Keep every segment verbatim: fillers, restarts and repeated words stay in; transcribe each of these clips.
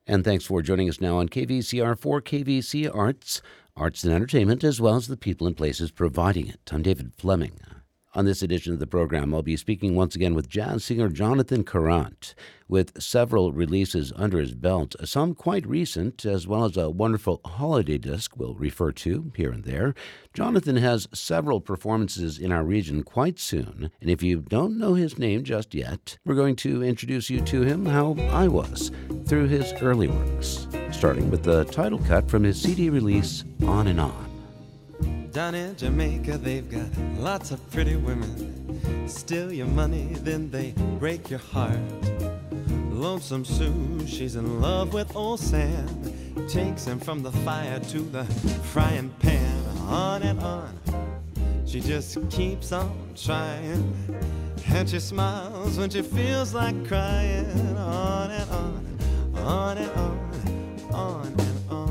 And thanks for joining us now on K V C R for K V C Arts, Arts and Entertainment, as well as the people and places providing it. I'm David Fleming. On this edition of the program, I'll be speaking once again with jazz singer Jonathan Courant. With several releases under his belt, some quite recent, as well as a wonderful holiday disc we'll refer to here and there, Jonathan has several performances in our region quite soon. And if you don't know his name just yet, we're going to introduce you to him how I was through his early works, starting with the title cut from his C D release, On and On. Down in Jamaica, they've got lots of pretty women. Steal your money, then they break your heart. Lonesome Sue, she's in love with old Sam. Takes him from the fire to the frying pan. On and on, she just keeps on trying. And she smiles when she feels like crying. On and on, on and on, on and on.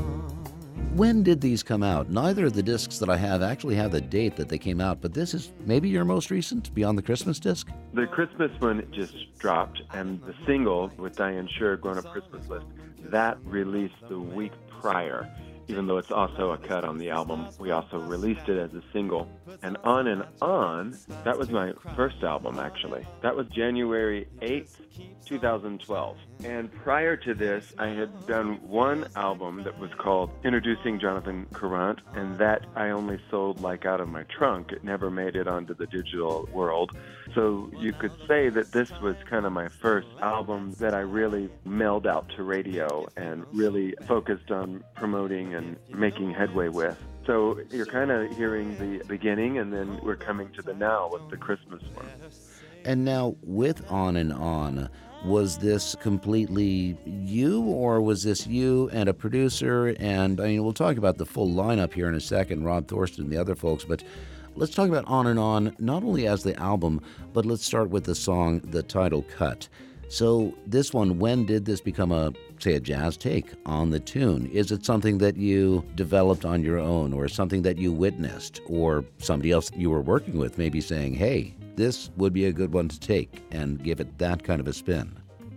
When did these come out? Neither of the discs that I have actually have the date that they came out, but this is maybe your most recent, Beyond the Christmas disc? The Christmas one just dropped, and the single with Diane Shure, Grown Up Christmas List, that released the week prior. Even though it's also a cut on the album, we also released it as a single. And On and On, that was my first album, actually. That was January eighth, twenty twelve. And prior to this, I had done one album that was called Introducing Jonathan Courant, and that I only sold like out of my trunk. It never made it onto the digital world. So you could say that this was kind of my first album that I really mailed out to radio and really focused on promoting and making headway with. So you're kind of hearing the beginning, and then we're coming to the now with the Christmas one. And now with On and On, was this completely you, or was this you and a producer? And I mean, we'll talk about the full lineup here in a second, Rob Thorsten and the other folks, but let's talk about On and On, not only as the album, but let's start with the song, the title cut. So this one, when did this become a, say, a jazz take on the tune? Is it something that you developed on your own, or something that you witnessed, or somebody else you were working with maybe saying, hey, this would be a good one to take and give it that kind of a spin?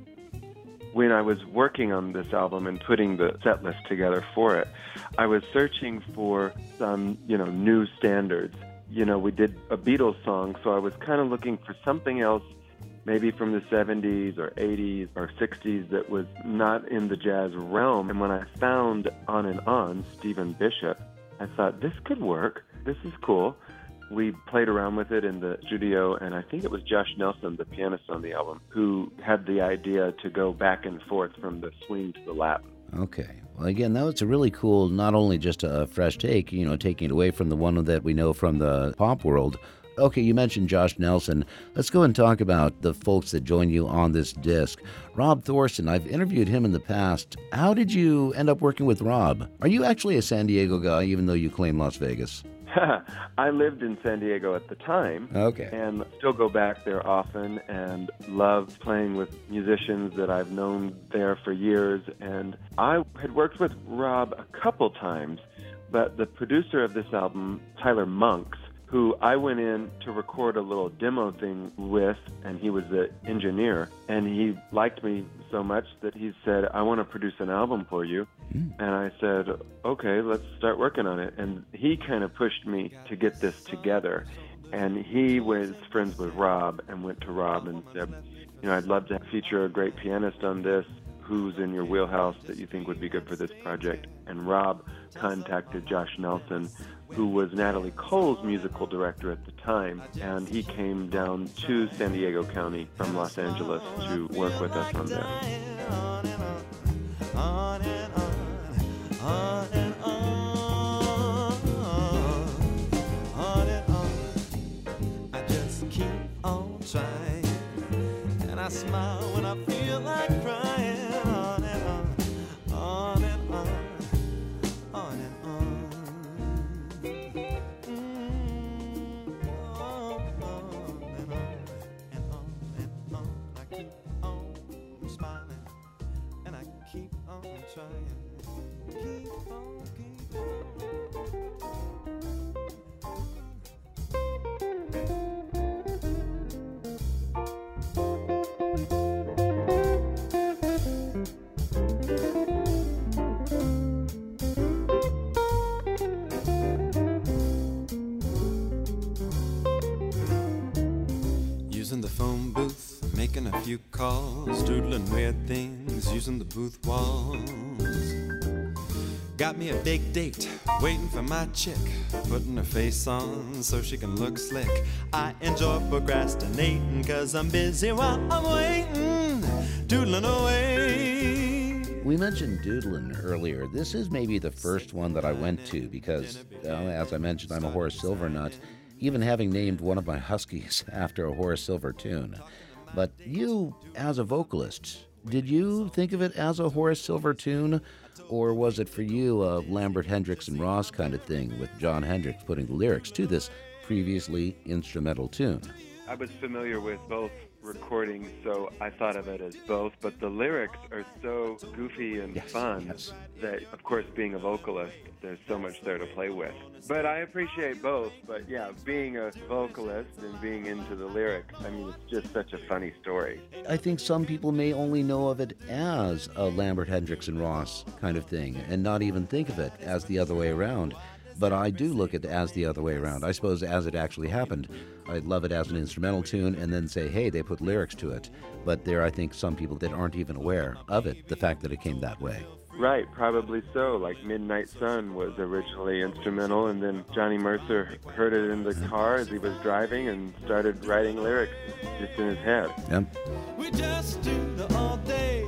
When I was working on this album and putting the set list together for it, I was searching for some, you know, new standards. You know, we did a Beatles song, so I was kind of looking for something else, maybe from the seventies or eighties or sixties that was not in the jazz realm. And when I found On and On, Stephen Bishop, I thought, this could work. This is cool. We played around with it in the studio, and I think it was Josh Nelson, the pianist on the album, who had the idea to go back and forth from the swing to the Latin. Okay. Well, again, that was a really cool, not only just a fresh take, you know, taking it away from the one that we know from the pop world. Okay, you mentioned Josh Nelson. Let's go and talk about the folks that join you on this disc. Rob Thorsten, I've interviewed him in the past. How did you end up working with Rob? Are you actually a San Diego guy, even though you claim Las Vegas? I lived in San Diego at the time, okay, and still go back there often and love playing with musicians that I've known there for years. And I had worked with Rob a couple times, but the producer of this album, Tyler Monks, who I went in to record a little demo thing with, and he was the engineer, and he liked me so much that he said, I want to produce an album for you. Mm. And I said, okay, let's start working on it. And he kind of pushed me to get this together. And he was friends with Rob and went to Rob and said, you know, I'd love to feature a great pianist on this. Who's in your wheelhouse that you think would be good for this project? And Rob contacted Josh Nelson, who was Natalie Cole's musical director at the time, and he came down to San Diego County from Los Angeles to work with us on this. On and on, on and on, on and on, on and on. I just keep on trying, and I smile when I feel like crying. On and on, on and on, on and on. Trying. a few calls, doodling weird things, using the booth walls. Got me a big date, waiting for my chick, putting her face on so she can look slick. I enjoy procrastinating, cause I'm busy while I'm waiting, doodling away. We mentioned doodling earlier. This is maybe the first one that I went to because, well, as I mentioned, I'm a Horace Silver nut, even having named one of my huskies after a Horace Silver tune. But you, as a vocalist, did you think of it as a Horace Silver tune, or was it for you a Lambert, Hendricks, and Ross kind of thing, with Jon Hendricks putting the lyrics to this previously instrumental tune? I was familiar with both recordings, so I thought of it as both, but the lyrics are so goofy and yes, fun yes. that, of course, being a vocalist, there's so much there to play with. But I appreciate both, but yeah, being a vocalist and being into the lyrics, I mean, it's just such a funny story. I think some people may only know of it as a Lambert, Hendricks, and Ross kind of thing, and not even think of it as the other way around. But I do look at it as the other way around. I suppose as it actually happened, I'd love it as an instrumental tune and then say, hey, they put lyrics to it. But there are, I think, some people that aren't even aware of it, the fact that it came that way. Right, probably so. Like Midnight Sun was originally instrumental, and then Johnny Mercer heard it in the car as he was driving and started writing lyrics just in his head. Yep. We just do all day.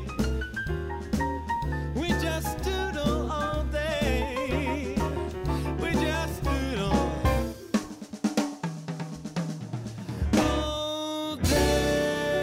We just do all day. We just do all, all day.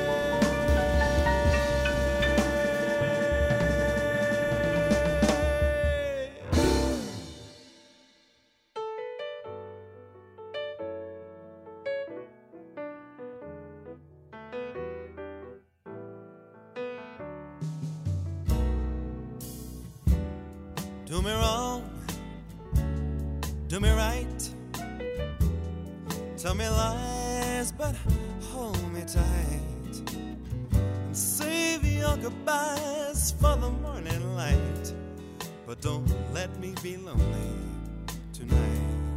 Do me wrong, do me right, tell me lies, but hold me tight, and save your goodbyes for the morning light, but don't let me be lonely tonight.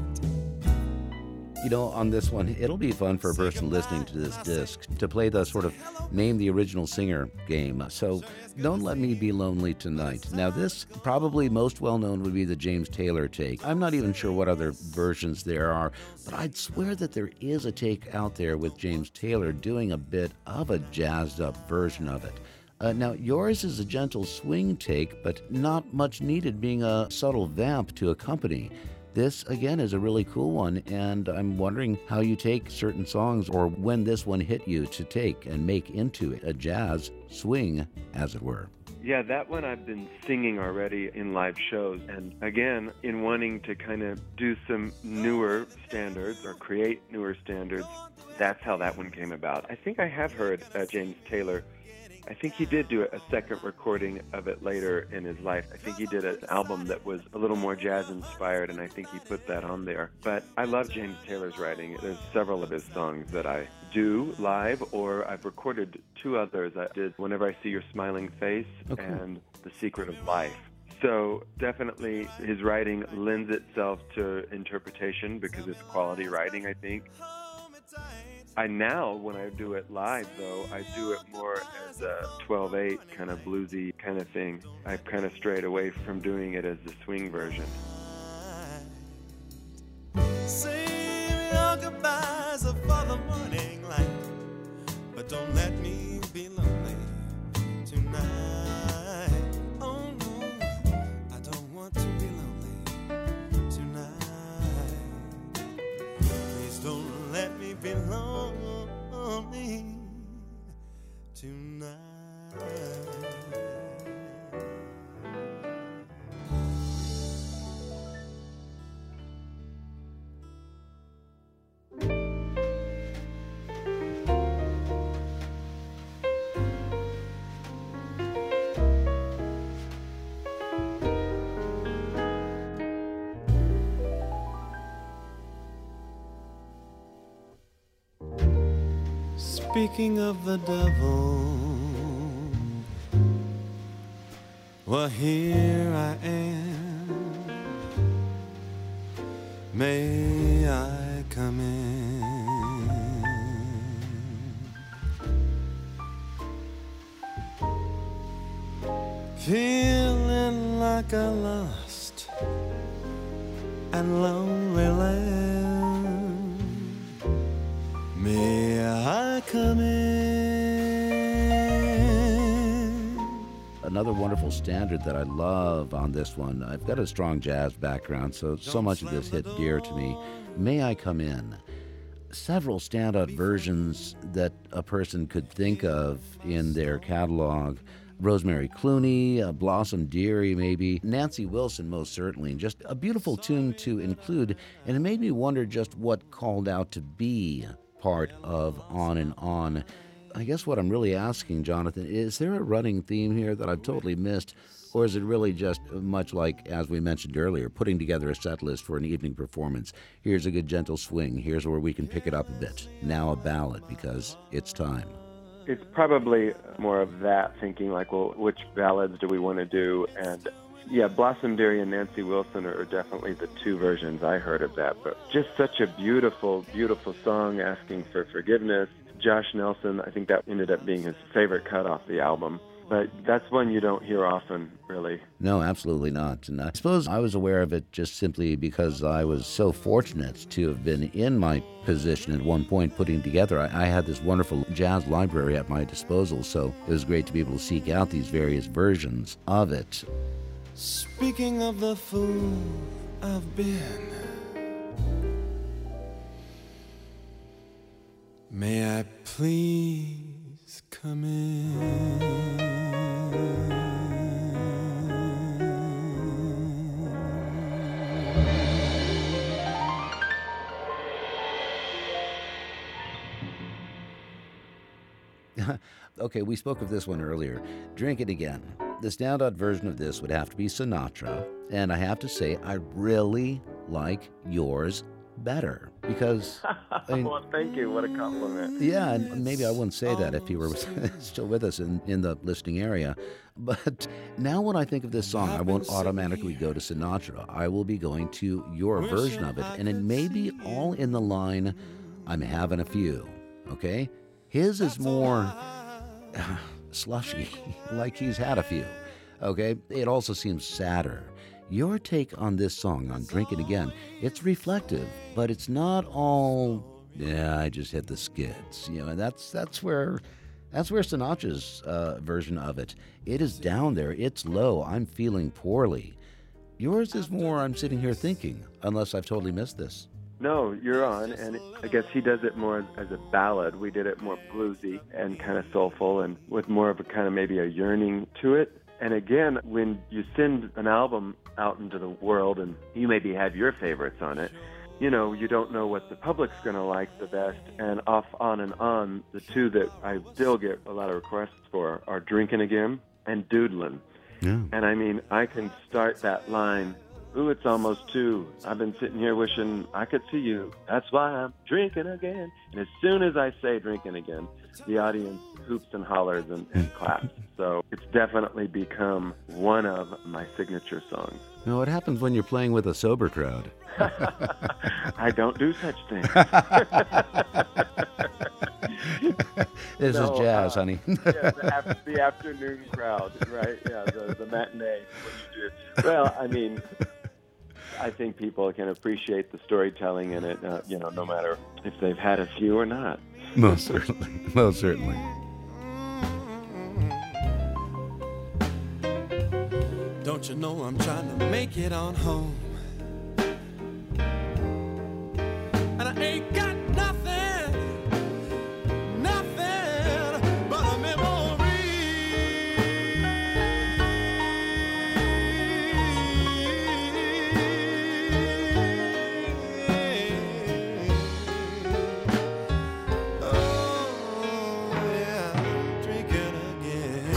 You know, on this one, it'll be fun for a person listening to this disc to play the sort of name the original singer game. So, Don't Let Me Be Lonely Tonight. Now, this probably most well-known would be the James Taylor take. I'm not even sure what other versions there are, but I'd swear that there is a take out there with James Taylor doing a bit of a jazzed-up version of it. Uh, now, yours is a gentle swing take, but not much needed, being a subtle vamp to accompany. This, again, is a really cool one, and I'm wondering how you take certain songs, or when this one hit you to take and make into a jazz swing, as it were. Yeah, that one I've been singing already in live shows. And again, in wanting to kind of do some newer standards or create newer standards, that's how that one came about. I think I have heard uh, James Taylor. I think he did do a second recording of it later in his life. I think he did an album that was a little more jazz-inspired, and I think he put that on there. But I love James Taylor's writing. There's several of his songs that I do live, or I've recorded two others. I did Whenever I See Your Smiling Face Oh, cool. and The Secret of Life. So definitely his writing lends itself to interpretation because it's quality writing, I think. I now, when I do it live, though, I do it more as a twelve eight kind of bluesy kind of thing. I've kind of strayed away from doing it as the swing version. Save your goodbyes for the morning light, but don't let me be lonely tonight. Oh no, I don't want to be lonely tonight. Please don't let me be lonely tonight. Speaking of the devil, well, here I am. May I come in? feeling like a lost and lonely land. May I come in? Another wonderful standard that I love on this one. I've got a strong jazz background, so so much of this hit dear to me. May I Come In? Several standout versions that a person could think of in their catalog. Rosemary Clooney, uh, Blossom Dearie maybe, Nancy Wilson most certainly, and just a beautiful tune to include, and it made me wonder just what called out to be part of On and On. I guess what I'm really asking, Jonathan, is there a running theme here that I've totally missed, or is it really just much like, as we mentioned earlier, putting together a set list for an evening performance? Here's a good gentle swing, here's where we can pick it up a bit. Now a ballad, because it's time. It's probably more of that, thinking like, well, which ballads do we want to do? And yeah, Blossom Dearie and Nancy Wilson are definitely the two versions I heard of that. But just such a beautiful, beautiful song asking for forgiveness. Josh Nelson, I think that ended up being his favorite cut off the album. But that's one you don't hear often, really. No, absolutely not. And I suppose I was aware of it just simply because I was so fortunate to have been in my position at one point putting together. I, I had this wonderful jazz library at my disposal, so it was great to be able to seek out these various versions of it. Speaking of the fool I've been, may I please come in? Okay, we spoke of this one earlier. Drink It Again. The standout version of this would have to be Sinatra, and I have to say I really like yours better because I mean, well, thank you. What a compliment. Yeah, and maybe I wouldn't say that if he were still with us in, in the listening area. But now when I think of this song, I won't automatically go to Sinatra. I will be going to your version of it, and it may be all in the line, I'm having a few, okay? His is more uh, slushy, like he's had a few, okay? It also seems sadder. Your take on this song, on Drink It Again, it's reflective, but it's not all, yeah, I just hit the skids. You know, and that's that's where that's where Sinatra's uh, version of it, it is down there, it's low, I'm feeling poorly. Yours is more, I'm sitting here thinking, unless I've totally missed this. No, you're on, and I guess he does it more as a ballad. We did it more bluesy and kind of soulful and with more of a kind of maybe a yearning to it. And again, when you send an album out into the world and you maybe have your favorites on it, you know, you don't know what the public's going to like the best. And off On and On, the two that I still get a lot of requests for are Drinking Again and Doodlin'. Yeah. And I mean, I can start that line, ooh, it's almost two. I've been sitting here wishing I could see you. That's why I'm drinking again. And as soon as I say drinking again, the audience hoops and hollers and, and claps. So it's definitely become one of my signature songs. Now, what happens when you're playing with a sober crowd? I don't do such things. This No, is jazz, uh, honey. yeah, the, af- the afternoon crowd, right? Yeah, the, the matinee. What you do. Well, I mean, I think people can appreciate the storytelling in it, uh, you know, no matter if they've had a few or not. Most certainly. Most certainly. Don't you know I'm trying to make it on home? And I ain't got nothing, nothing but a memory. Oh, yeah, drink it again.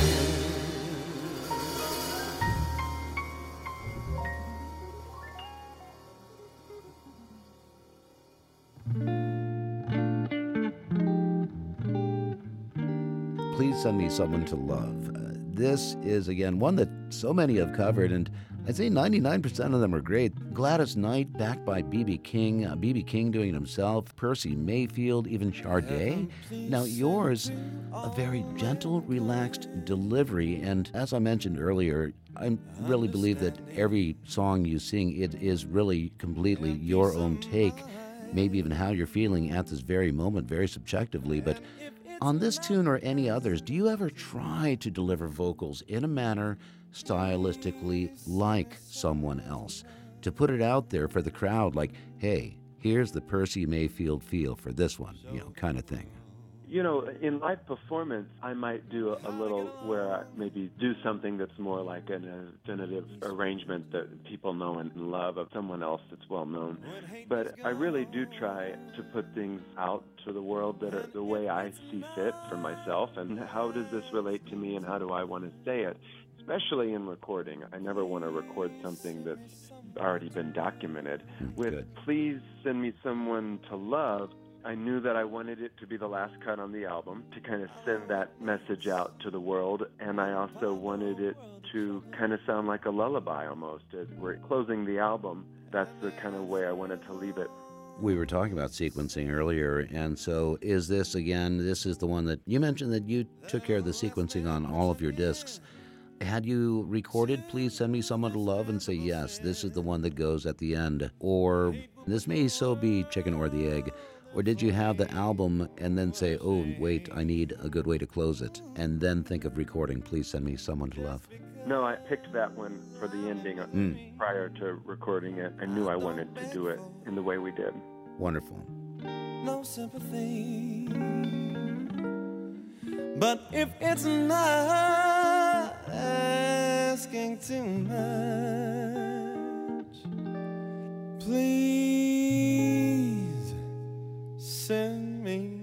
Please Send Me Someone to Love. Uh, this is, again, one that so many I've covered, and I'd say ninety-nine percent of them are great. Gladys Knight, backed by B B King, uh, B B King doing it himself, Percy Mayfield, even Sade. Now yours, a very gentle, relaxed delivery, and as I mentioned earlier, I really believe that every song you sing, it is really completely your own take, maybe even how you're feeling at this very moment, very subjectively. But on this tune or any others, do you ever try to deliver vocals in a manner stylistically like someone else, to put it out there for the crowd like, hey, here's the Percy Mayfield feel for this one, you know, kind of thing? You know, in live performance, I might do a, a little where I maybe do something that's more like an, a definitive arrangement that people know and love of someone else that's well known. But I really do try to put things out to the world that are the way I see fit for myself, and how does this relate to me and how do I want to say it? Especially in recording. I never want to record something that's already been documented. With Good. Please Send Me Someone to Love, I knew that I wanted it to be the last cut on the album, to kind of send that message out to the world, and I also wanted it to kind of sound like a lullaby almost. As we're closing the album, that's the kind of way I wanted to leave it. We were talking about sequencing earlier, and so is this, again, this is the one that you mentioned that you took care of the sequencing on all of your discs. Had you recorded Please Send Me Someone to Love and say, yes, this is the one that goes at the end, or this may so be chicken or the egg, or did you have the album and then say, oh, wait, I need a good way to close it, and then think of recording Please Send Me Someone to Love? No, I picked that one for the ending mm. prior to recording it. I knew I wanted to do it in the way we did. Wonderful. No sympathy, but if it's not asking too much, please send me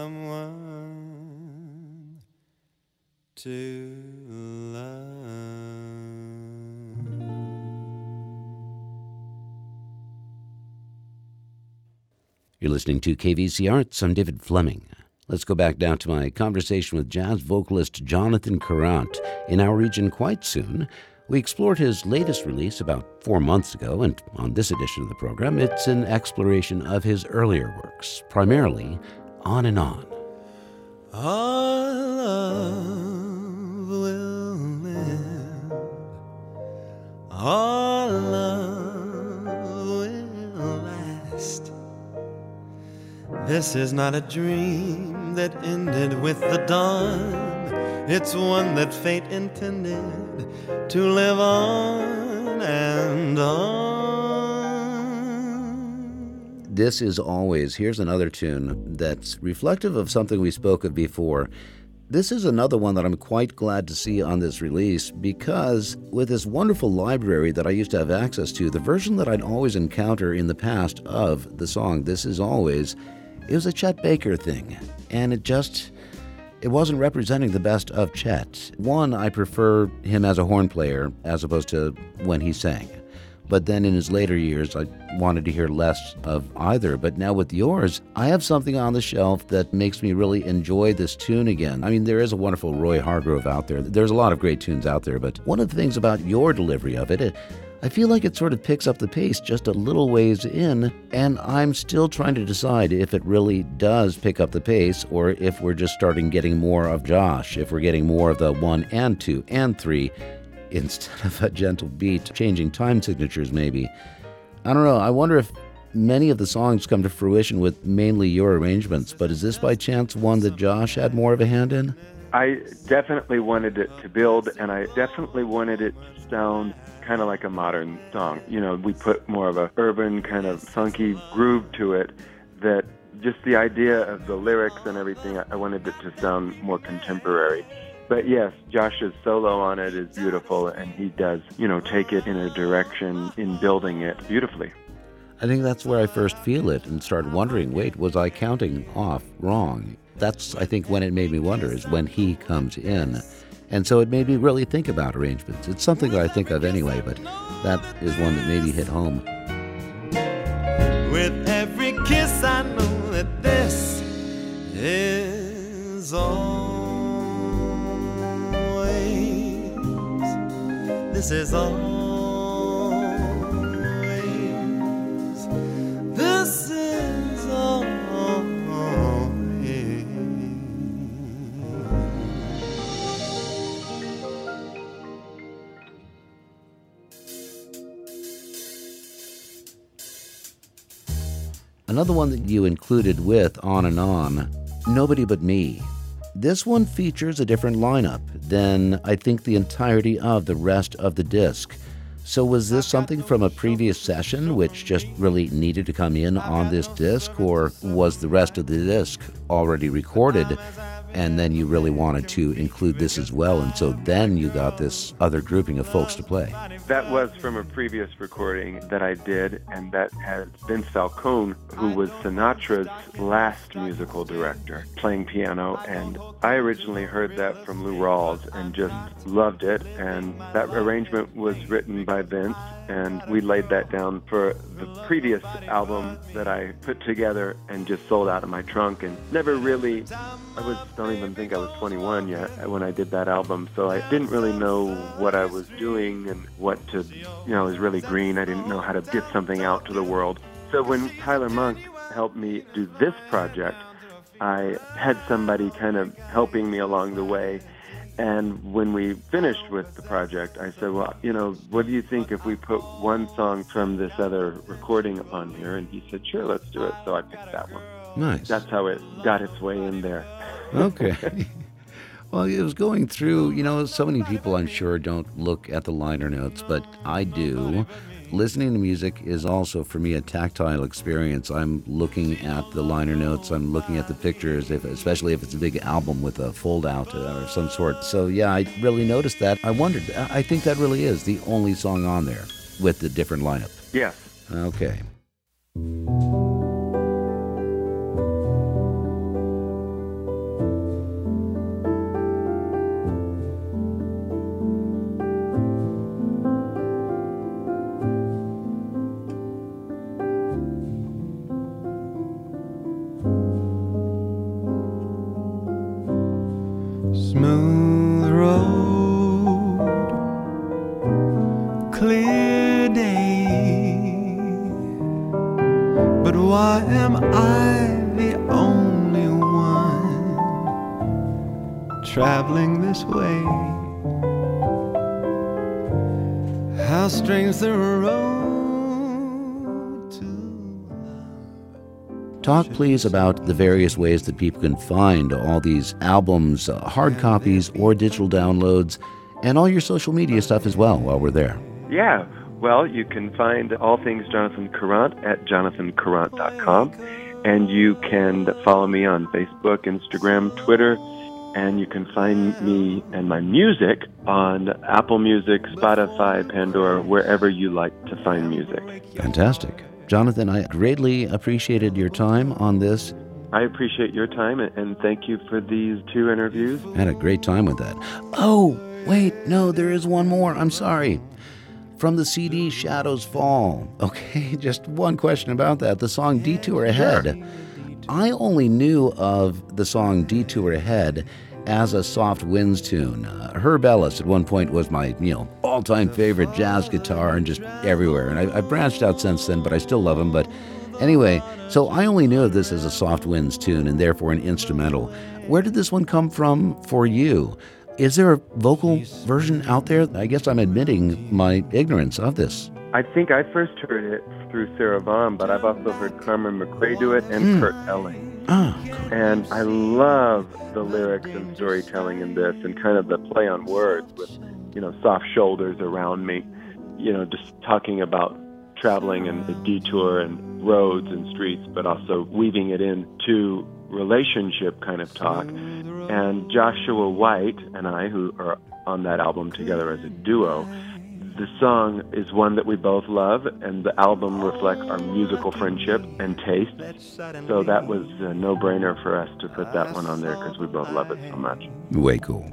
someone to love. You're listening to K V C Arts. I'm David Fleming. Let's go back down to my conversation with jazz vocalist Jonathan Courant. In our region quite soon, we explored his latest release about four months ago, and on this edition of the program, it's an exploration of his earlier works, primarily On and On. Our love will live, our love will last. This is not a dream that ended with the dawn. It's one that fate intended to live on and on. This is always, here's another tune that's reflective of something we spoke of before. This is another one that I'm quite glad to see on this release, because with this wonderful library that I used to have access to, the version that I'd always encounter in the past of the song This Is Always, it was a Chet Baker thing, and it just, it wasn't representing the best of Chet. One, I prefer him as a horn player as opposed to when he sang. But then in his later years, I wanted to hear less of either. But now with yours, I have something on the shelf that makes me really enjoy this tune again. I mean, there is a wonderful Roy Hargrove out there. There's a lot of great tunes out there, but one of the things about your delivery of it, it I feel like it sort of picks up the pace just a little ways in, and I'm still trying to decide if it really does pick up the pace or if we're just starting getting more of Josh, if we're getting more of the one and two and three instead of a gentle beat, changing time signatures maybe. I don't know. I wonder if many of the songs come to fruition with mainly your arrangements, but is this by chance one that Josh had more of a hand in? I definitely wanted it to build, and I definitely wanted it to sound kind of like a modern song. You know, we put more of a urban kind of funky groove to it, that just the idea of the lyrics and everything, I wanted it to sound more contemporary. But yes, Josh's solo on it is beautiful, and he does, you know, take it in a direction in building it beautifully. I think that's where I first feel it and start wondering, wait, was I counting off wrong? That's, I think, when it made me wonder, is when he comes in. And so it made me really think about arrangements. It's something that I think of anyway, but that is one that maybe hit home. With every kiss I know that this is always this is always, this is always. Another one that you included with On and On, Nobody But Me. This one features a different lineup than I think the entirety of the rest of the disc. So was this something from a previous session which just really needed to come in on this disc, or was the rest of the disc already recorded and then you really wanted to include this as well, and so then you got this other grouping of folks to play? That was from a previous recording that I did, and that had Vince Falcone, who was Sinatra's last musical director, playing piano, and I originally heard that from Lou Rawls and just loved it, and that arrangement was written by Vince, and we laid that down for the previous album that I put together and just sold out of my trunk, and never really, I was don't even think I was twenty-one yet when I did that album, so I didn't really know what I was doing and what to, you know, I was really green. I didn't know how to get something out to the world. So when Tyler Monk helped me do this project, I had somebody kind of helping me along the way. And when we finished with the project, I said, well, you know, what do you think if we put one song from this other recording on here? And he said, sure, let's do it. So I picked that one. Nice. That's how it got its way in there. Okay. Well, it was going through, you know, so many people I'm sure don't look at the liner notes, but I do. Listening to music is also, for me, a tactile experience. I'm looking at the liner notes, I'm looking at the pictures, if, especially if it's a big album with a fold-out or some sort. So, yeah, I really noticed that. I wondered, I think that really is the only song on there with the different lineup. Yes. Okay. Smooth road, clear day, but why am I the only one traveling this way? How strange the road to love. Talk, please, about the various ways that people can find all these albums, uh, hard copies or digital downloads, and all your social media stuff as well while we're there. Yeah. Well, you can find all things Jonathan Courant at jonathan courant dot com, and you can follow me on Facebook, Instagram, Twitter, and you can find me and my music on Apple Music, Spotify, Pandora, wherever you like to find music. Fantastic. Jonathan, I greatly appreciated your time on this. I appreciate your time, and thank you for these two interviews. I had a great time with that. Oh, wait, no, there is one more. I'm sorry. From the C D Shadows Fall. Okay, just one question about that. The song Detour Ahead. Sure. I only knew of the song Detour Ahead as a Soft Winds tune. Uh, Herb Ellis at one point was my, you know, all-time favorite jazz guitar and just everywhere. And I, I've branched out since then, but I still love him. But anyway, so I only knew of this as a Soft Winds tune and therefore an instrumental. Where did this one come from for you? Is there a vocal version out there? I guess I'm admitting my ignorance of this. I think I first heard it through Sarah Vaughan, but I've also heard Carmen McRae do it and mm. Kurt Elling. Oh, cool. And I love the lyrics and storytelling in this, and kind of the play on words with, you know, soft shoulders around me, you know, just talking about traveling and the detour and roads and streets, but also weaving it into relationship kind of talk. And Joshua White and I, who are on that album together as a duo, the song is one that we both love, and the album reflects our musical friendship and taste. So that was a no-brainer for us to put that one on there because we both love it so much. Way cool.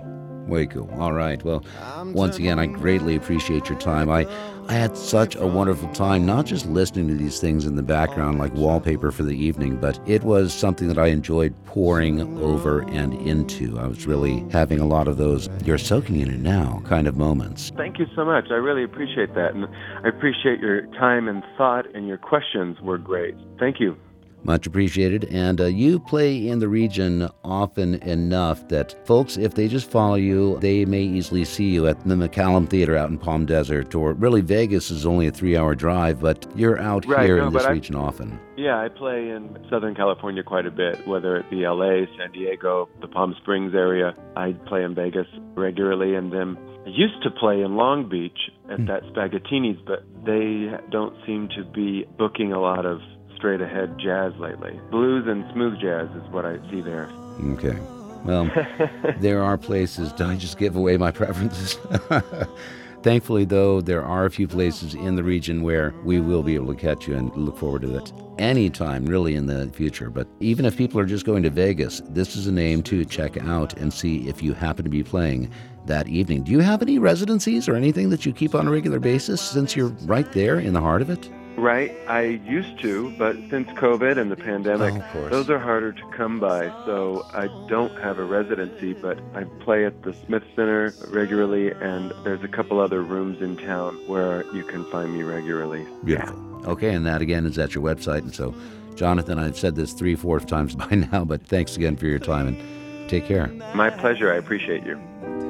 Way cool. All right. Well, once again, I greatly appreciate your time. I, I had such a wonderful time, not just listening to these things in the background like wallpaper for the evening, but it was something that I enjoyed pouring over and into. I was really having a lot of those you're soaking in it now kind of moments. Thank you so much. I really appreciate that. And I appreciate your time and thought, and your questions were great. Thank you. Much appreciated. And uh, you play in the region often enough that folks, if they just follow you, they may easily see you at the McCallum Theater out in Palm Desert, or really Vegas is only a three-hour drive, but you're out right, here no, in this I, region often. Yeah, I play in Southern California quite a bit, whether it be L A, San Diego, the Palm Springs area. I play in Vegas regularly, and then I used to play in Long Beach at mm. that Spaghettini's, but they don't seem to be booking a lot of straight-ahead jazz lately. Blues and smooth jazz is what I see there. Okay. Well, there are places. Don't I just give away my preferences? Thankfully, though, there are a few places in the region where we will be able to catch you, and look forward to that anytime, really, in the future. But even if people are just going to Vegas, this is a name to check out and see if you happen to be playing that evening. Do you have any residencies or anything that you keep on a regular basis, since you're right there in the heart of it? Right. I used to, but since COVID and the pandemic, oh, those are harder to come by. So I don't have a residency, but I play at the Smith Center regularly, and there's a couple other rooms in town where you can find me regularly. Beautiful. Yeah. Okay, and that again is at your website. And so, Jonathan, I've said this three, four times by now, but thanks again for your time, and take care. My pleasure. I appreciate you.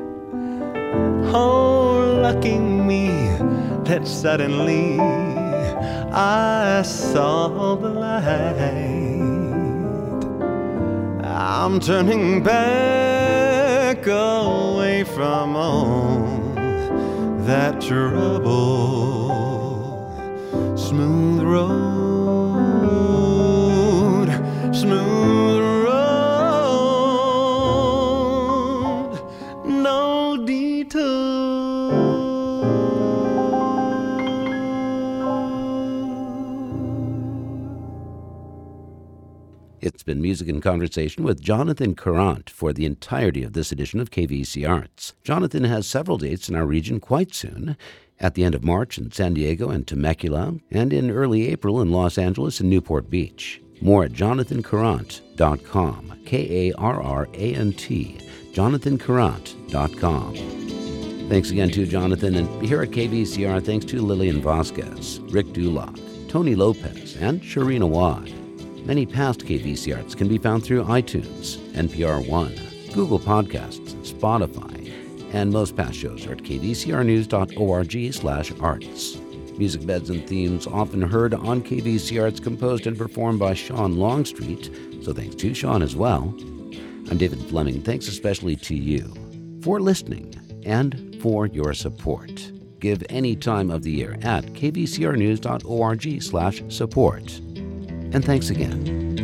Oh, lucky me that suddenly I saw the light. I'm turning back away from all that trouble. Smooth road, smooth road, no detour. It's been Music and Conversation with Jonathan Courant for the entirety of this edition of K V C Arts. Jonathan has several dates in our region quite soon, at the end of March in San Diego and Temecula, and in early April in Los Angeles and Newport Beach. More at jonathan courant dot com, K A R R A N T, jonathan courant dot com. Thanks again to Jonathan, and here at K V C R, thanks to Lillian Vasquez, Rick Duloc, Tony Lopez, and Sharina Wad. Many past K V C Arts can be found through iTunes, N P R One, Google Podcasts, Spotify, and most past shows are at k v c r news dot org slash arts. Music beds and themes often heard on K V C Arts, composed and performed by Sean Longstreet, so thanks to Sean as well. I'm David Fleming. Thanks especially to you for listening and for your support. Give any time of the year at k v c r news dot org slash support. And thanks again.